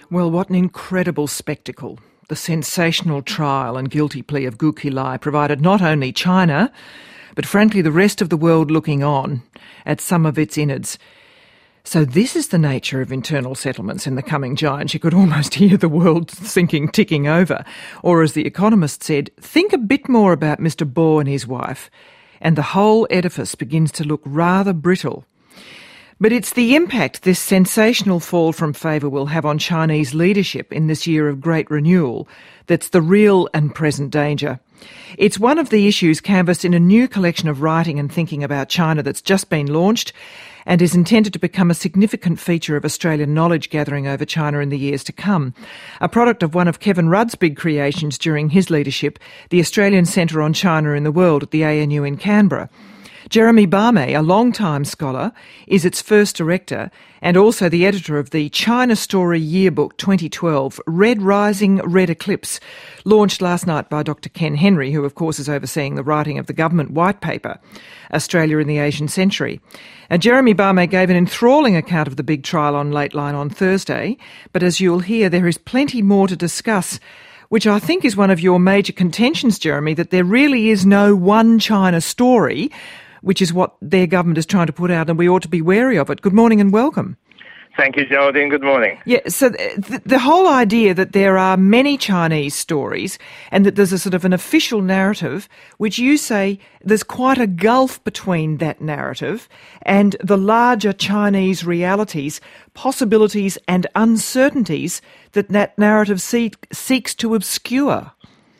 Well, what an incredible spectacle. The sensational trial and guilty plea of Gu Qilai provided not only China, but frankly the rest of the world looking on at some of its innards. So this is the nature of internal settlements in the coming giant. You could almost hear the world thinking ticking over. Or as The Economist said, think a bit more about Mr. Bo and his wife, and the whole edifice begins to look rather brittle. But it's the impact this sensational fall from favour will have on Chinese leadership in this year of great renewal that's the real and present danger. It's one of the issues canvassed in a new collection of writing and thinking about China that's just been launched and is intended to become a significant feature of Australian knowledge gathering over China in the years to come. A product of one of Kevin Rudd's big creations during his leadership, the Australian Centre on China in the World at the ANU in Canberra. Jeremy Barmay, a long-time scholar, is its first director and also the editor of the China Story Yearbook 2012, Red Rising, Red Eclipse, launched last night by Dr. Ken Henry, who of course is overseeing the writing of the government white paper, Australia in the Asian Century. Jeremy Barmay gave an enthralling account of the big trial on Lateline on Thursday, but as you'll hear, there is plenty more to discuss, which I think is one of your major contentions, Jeremy, that there really is no one China story, which is what their government is trying to put out, and we ought to be wary of it. Good morning and welcome. Thank you, Geraldine. Good morning. Yeah, so the whole idea that there are many Chinese stories and that there's a sort of an official narrative, which you say there's quite a gulf between that narrative and the larger Chinese realities, possibilities and uncertainties that narrative seeks to obscure.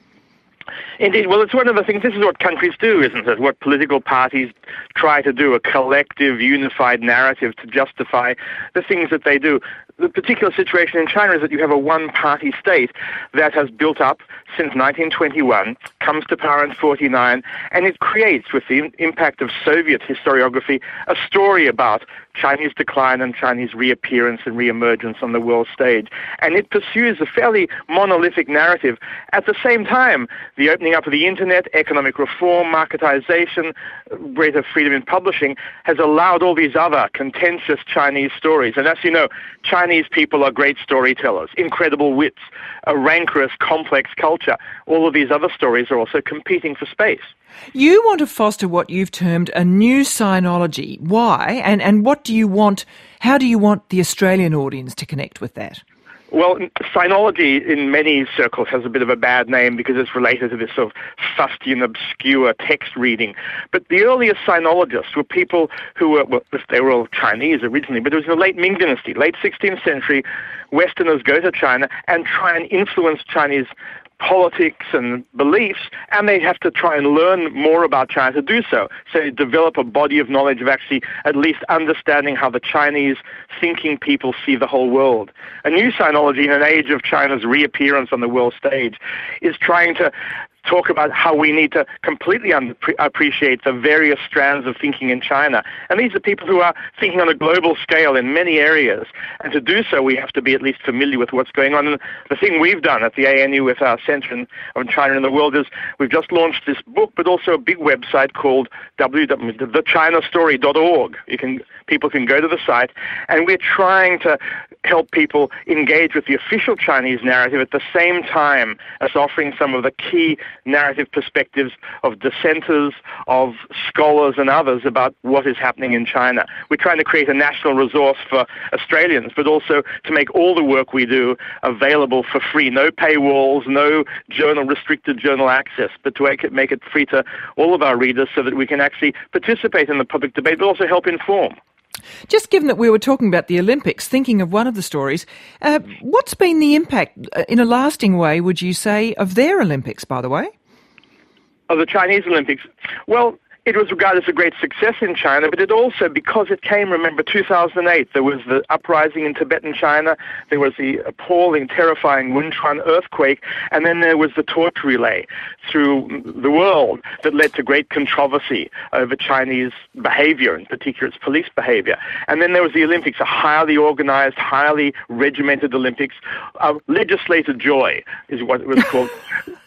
Indeed. Well, it's one of the things, this is what countries do, isn't it? What political parties try to do, a collective, unified narrative to justify the things that they do. The particular situation in China is that you have a one-party state that has built up since 1921, comes to power in 1949, and it creates, with the impact of Soviet historiography, a story about Chinese decline and Chinese reappearance and reemergence on the world stage. And it pursues a fairly monolithic narrative. At the same time, the opening up of the internet, economic reform, marketization, greater freedom in publishing has allowed all these other contentious Chinese stories. And as you know, Chinese people are great storytellers, incredible wits, a rancorous, complex culture. All of these other stories are also competing for space. You want to foster what you've termed a new sinology. Why? And what do you want, how do you want the Australian audience to connect with that? Well, sinology in many circles has a bit of a bad name because it's related to this sort of fustian, obscure text reading. But the earliest sinologists were people who were, well, they were all Chinese originally, but it was in the late Ming Dynasty, late 16th century. Westerners go to China and try and influence Chinese politics and beliefs, and they have to try and learn more about China to do so. So they develop a body of knowledge of actually at least understanding how the Chinese thinking people see the whole world. A new sinology in an age of China's reappearance on the world stage is trying to talk about how we need to completely appreciate the various strands of thinking in China. And these are people who are thinking on a global scale in many areas. And to do so, we have to be at least familiar with what's going on. And the thing we've done at the ANU with our Centre on China in the World is we've just launched this book, but also a big website called www.thechinastory.org. People can go to the site, and we're trying to help people engage with the official Chinese narrative at the same time as offering some of the key narrative perspectives of dissenters, of scholars and others about what is happening in China. We're trying to create a national resource for Australians, but also to make all the work we do available for free. No paywalls, no restricted journal access, but to make it free to all of our readers so that we can actually participate in the public debate, but also help inform. Just given that we were talking about the Olympics, thinking of one of the stories, what's been the impact in a lasting way, would you say, of their Olympics, by the way? Of the Chinese Olympics? Well, it was regarded as a great success in China, but it also, because it came, remember, 2008, there was the uprising in Tibetan China, there was the appalling, terrifying Wenchuan earthquake, and then there was the torture relay through the world that led to great controversy over Chinese behavior, in particular its police behavior. And then there was the Olympics, a highly organized, highly regimented Olympics. Legislated joy is what it was called.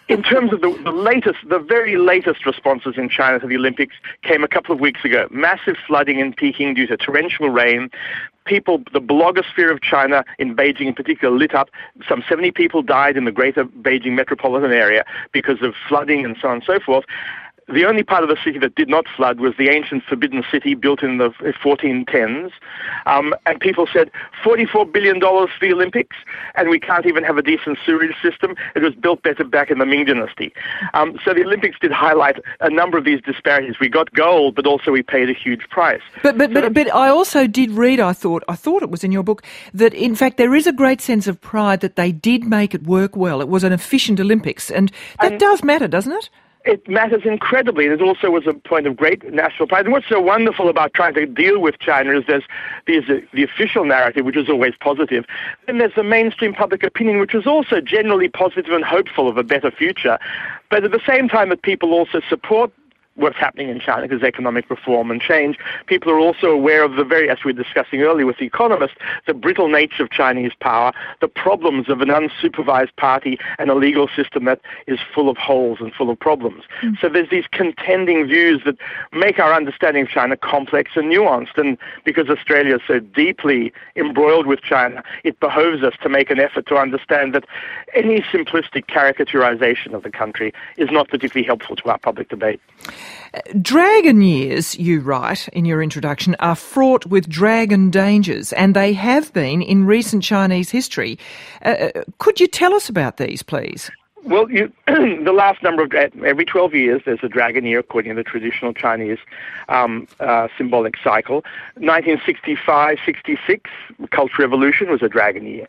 In terms of the very latest responses in China to the Olympics came a couple of weeks ago. Massive flooding in Peking due to torrential rain. People, the blogosphere of China, in Beijing in particular, lit up. Some 70 people died in the greater Beijing metropolitan area because of flooding and so on and so forth. The only part of the city that did not flood was the ancient Forbidden City built in the 1410s. And people said, $44 billion for the Olympics, and we can't even have a decent sewerage system. It was built better back in the Ming Dynasty. So the Olympics did highlight a number of these disparities. We got gold, but also we paid a huge price. But I also did read, I thought it was in your book, that in fact there is a great sense of pride that they did make it work well. It was an efficient Olympics, and that does matter, doesn't it? It matters incredibly. It also was a point of great national pride. And what's so wonderful about trying to deal with China is there's the official narrative, which is always positive. Then there's the mainstream public opinion, which is also generally positive and hopeful of a better future. But at the same time that people also support what's happening in China, because economic reform and change, people are also aware of as we were discussing earlier with The Economist, the brittle nature of Chinese power, the problems of an unsupervised party and a legal system that is full of holes and full of problems. So there's these contending views that make our understanding of China complex and nuanced, and because Australia is so deeply embroiled with China, it behoves us to make an effort to understand that any simplistic caricaturization of the country is not particularly helpful to our public debate. Dragon years, you write in your introduction, are fraught with dragon dangers, and they have been in recent Chinese history. Could you tell us about these, please? Well, the last number of every 12 years, there's a dragon year according to the traditional Chinese symbolic cycle. 1965-66, Cultural Revolution, was a dragon year.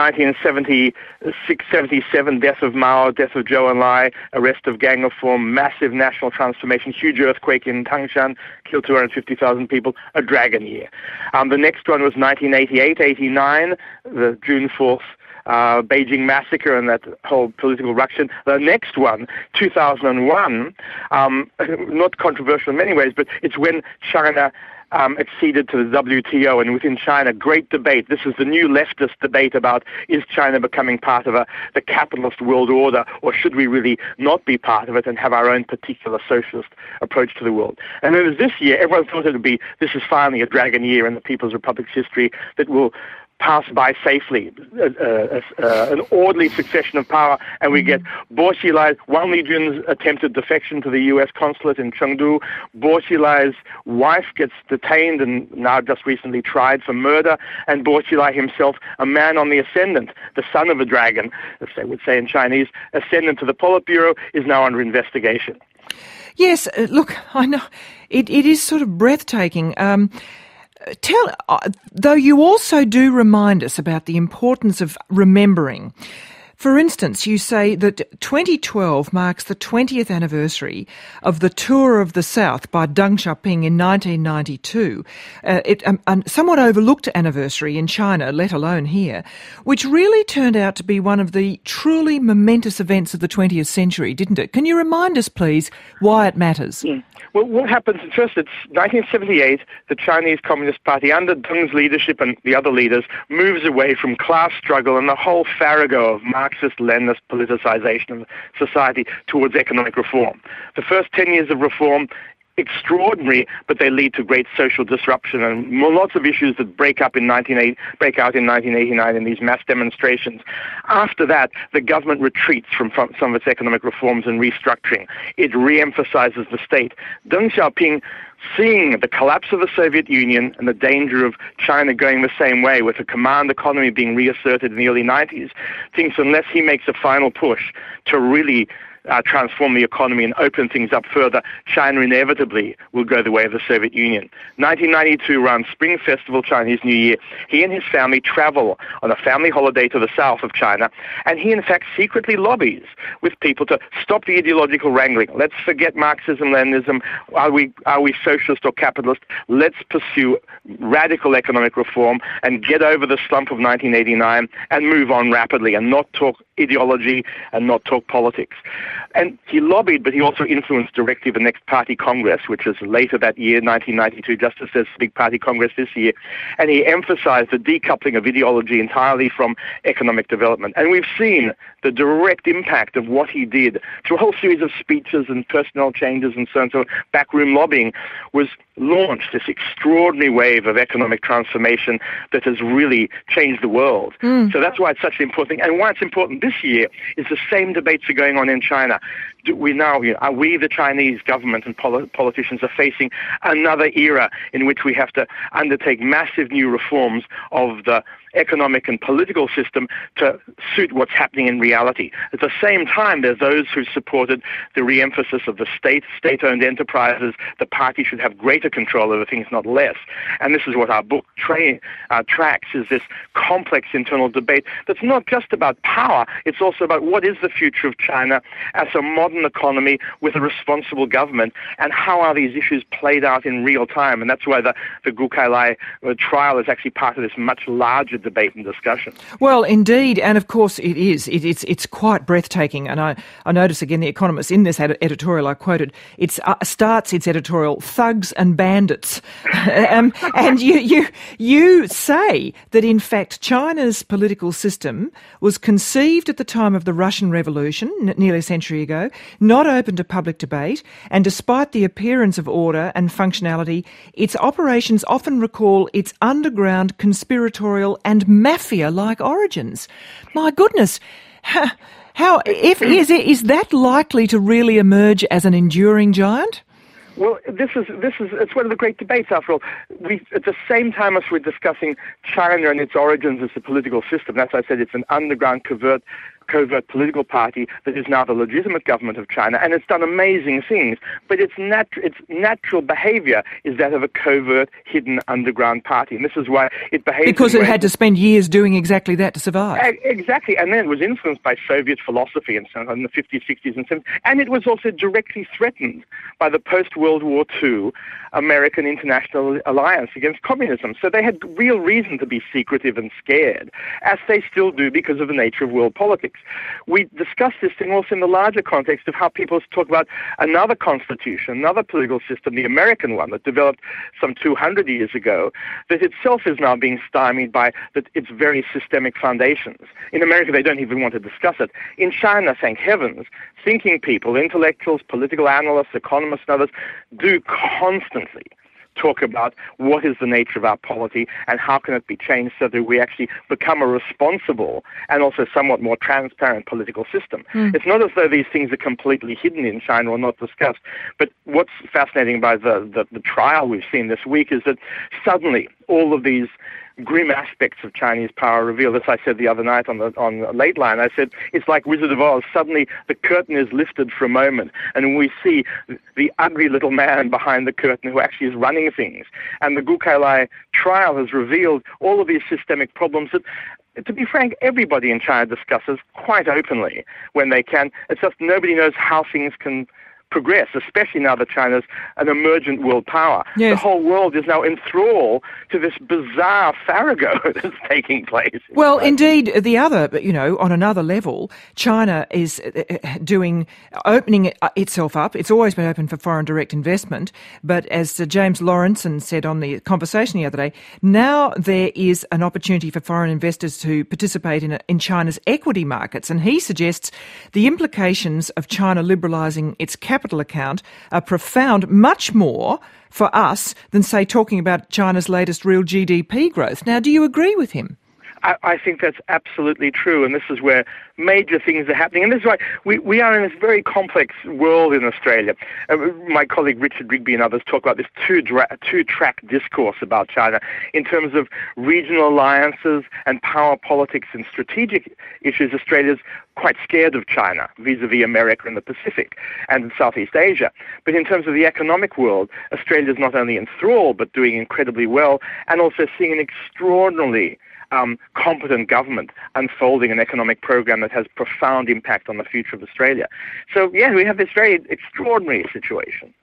1976-77, death of Mao, death of Zhou Enlai, arrest of gang reform, massive national transformation, huge earthquake in Tangshan, killed 250,000 people, a dragon year. The next one was 1988-89, the June 4th Beijing massacre and that whole political ruction. The next one, 2001, not controversial in many ways, but it's when China acceded to the WTO, and within China, great debate. This is the new leftist debate about, is China becoming part of the capitalist world order, or should we really not be part of it and have our own particular socialist approach to the world? And then this year, everyone thought it would be, this is finally a dragon year in the People's Republic's history that will pass by safely, an orderly succession of power, and we get Bo Xilai, Wang Lijun's attempted defection to the U.S. consulate in Chengdu. Bo Xilai's wife gets detained and now just recently tried for murder, and Bo Xilai himself, a man on the ascendant, the son of a dragon, as they would say in Chinese, ascendant to the Politburo, is now under investigation. Yes, look, I know, it is sort of breathtaking. Though you also do remind us about the importance of remembering. For instance, you say that 2012 marks the 20th anniversary of the Tour of the South by Deng Xiaoping in 1992, a somewhat overlooked anniversary in China, let alone here, which really turned out to be one of the truly momentous events of the 20th century, didn't it? Can you remind us, please, why it matters? Well, what happens first, it's 1978, the Chinese Communist Party, under Deng's leadership and the other leaders, moves away from class struggle and the whole farrago of Marxist-Leninist politicization of society towards economic reform. The first 10 years of reform, extraordinary, but they lead to great social disruption and lots of issues that break out in 1989 in these mass demonstrations. After that, the government retreats from some of its economic reforms and restructuring. It re-emphasizes the state. Deng Xiaoping, seeing the collapse of the Soviet Union and the danger of China going the same way with a command economy being reasserted in the early 90s, thinks unless he makes a final push to really transform the economy and open things up further, China inevitably will go the way of the Soviet Union. 1992, around Spring Festival, Chinese New Year, he and his family travel on a family holiday to the south of China, and he in fact secretly lobbies with people to stop the ideological wrangling. Let's forget Marxism, Leninism. Are we socialist or capitalist? Let's pursue radical economic reform and get over the slump of 1989 and move on rapidly and not talk ideology and not talk politics. And he lobbied, but he also influenced directly the next party congress, which is later that year, 1992, just as there's a big party congress this year. And he emphasized the decoupling of ideology entirely from economic development. And we've seen the direct impact of what he did through a whole series of speeches and personnel changes and so on. So backroom lobbying was launched this extraordinary wave of economic transformation that has really changed the world. So that's why it's such an important thing. And why it's important this year is the same debates are going on in China. Are we, the Chinese government and politicians, are facing another era in which we have to undertake massive new reforms of the economic and political system to suit what's happening in reality. At the same time, there's those who supported the re-emphasis of the state-owned enterprises. The party should have greater control over things, not less. And this is what our book tracks, is this complex internal debate that's not just about power, it's also about what is the future of China as a modern economy with a responsible government, and how are these issues played out in real time. And that's why the Gu Kailai trial is actually part of this much larger debate and discussion. Well, indeed, and of course it is. It's quite breathtaking. And I notice again, The Economist, in this editorial I quoted, it starts its editorial, thugs and bandits. And you say that in fact China's political system was conceived at the time of the Russian Revolution, nearly a century ago, not open to public debate, and despite the appearance of order and functionality, its operations often recall its underground conspiratorial and mafia-like origins. My goodness, is that likely to really emerge as an enduring giant? Well, it's one of the great debates, after all. At the same time as we're discussing China and its origins as a political system, that's why I said it's an underground covert political party that is now the legitimate government of China, and it's done amazing things. But its natural behavior is that of a covert, hidden underground party, and this is why it behaves. Because it had to spend years doing exactly that to survive. Exactly, and then it was influenced by Soviet philosophy in the 50s, 60s, and 70s, and it was also directly threatened by the post-World War II American international alliance against communism. So they had real reason to be secretive and scared, as they still do because of the nature of world politics. We discuss this thing also in the larger context of how people talk about another constitution, another political system, the American one that developed some 200 years ago, that itself is now being stymied by its very systemic foundations. In America, they don't even want to discuss it. In China, thank heavens, thinking people, intellectuals, political analysts, economists and others, do constantly talk about what is the nature of our polity and how can it be changed so that we actually become a responsible and also somewhat more transparent political system. It's not as though these things are completely hidden in China or not discussed, but what's fascinating by the trial we've seen this week is that suddenly all of these grim aspects of Chinese power revealed. As I said the other night on Late Line, I said it's like Wizard of Oz. Suddenly the curtain is lifted for a moment and we see the ugly little man behind the curtain who actually is running things. And the Gu Kailai trial has revealed all of these systemic problems that, to be frank, everybody in China discusses quite openly when they can. It's just nobody knows how things can progress, especially now that China's an emergent world power. Yes. The whole world is now enthralled to this bizarre farrago that's taking place. Well, indeed, on another level, China is opening itself up. It's always been open for foreign direct investment, but as James Lawrenson said on the conversation the other day, now there is an opportunity for foreign investors to participate in China's equity markets, and he suggests the implications of China liberalising its capital account are profound, much more for us than, say, talking about China's latest real GDP growth. Now, do you agree with him? I think that's absolutely true, and this is where major things are happening. And this is why we are in this very complex world in Australia. My colleague Richard Rigby and others talk about this two-track discourse about China in terms of regional alliances and power politics and strategic issues. Australia's quite scared of China vis-a-vis America and the Pacific and Southeast Asia. But in terms of the economic world, Australia's not only enthralled but doing incredibly well, and also seeing an extraordinarily competent government unfolding an economic program that has profound impact on the future of Australia. So, yeah, we have this very extraordinary situation.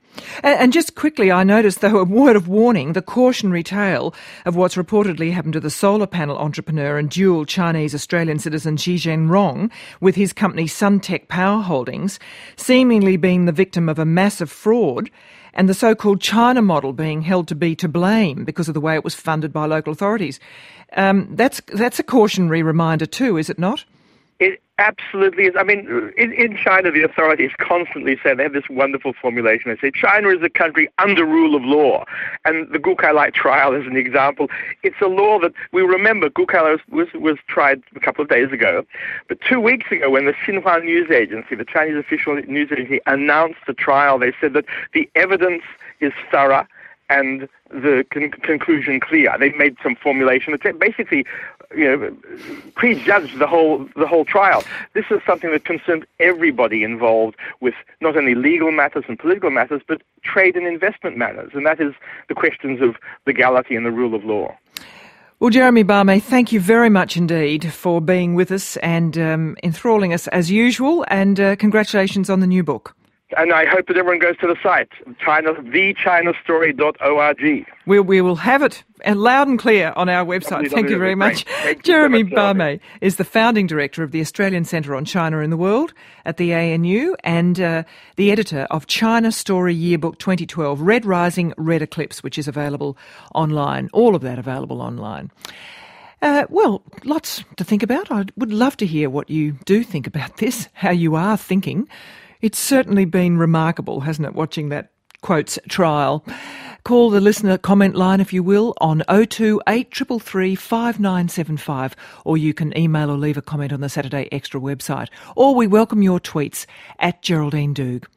And just quickly, I noticed, though, a word of warning, the cautionary tale of what's reportedly happened to the solar panel entrepreneur and dual Chinese-Australian citizen Xi Zhengrong with his company Suntech Power Holdings, seemingly being the victim of a massive fraud, and the so-called China model being held to be to blame because of the way it was funded by local authorities. That's a cautionary reminder too, is it not? It absolutely is. I mean, in China, the authorities constantly say, they have this wonderful formulation. They say, China is a country under rule of law. And the Gukai trial is an example. It's a law that, we remember, Gukai was tried a couple of days ago. But 2 weeks ago, when the Xinhua News Agency, the Chinese official news agency, announced the trial, they said that the evidence is thorough and the conclusion clear. They made some formulation that basically, prejudged the whole trial. This is something that concerns everybody involved with not only legal matters and political matters, but trade and investment matters, and that is the questions of legality and the rule of law. Well, Jeremy Barmé, thank you very much indeed for being with us and enthralling us as usual, and congratulations on the new book. And I hope that everyone goes to the site, thechinastory.org. We will have it loud and clear on our website. Thank you very much. Jeremy Barmé is the founding director of the Australian Centre on China in the World at the ANU and the editor of China Story Yearbook 2012, Red Rising, Red Eclipse, which is available online. All of that available online. Well, lots to think about. I would love to hear what you do think about this, how you are thinking. It's certainly been remarkable, hasn't it, watching that quotes trial. Call the listener comment line, if you will, on 02 8333 5975, or you can email or leave a comment on the Saturday Extra website. Or we welcome your tweets at Geraldine Doogue.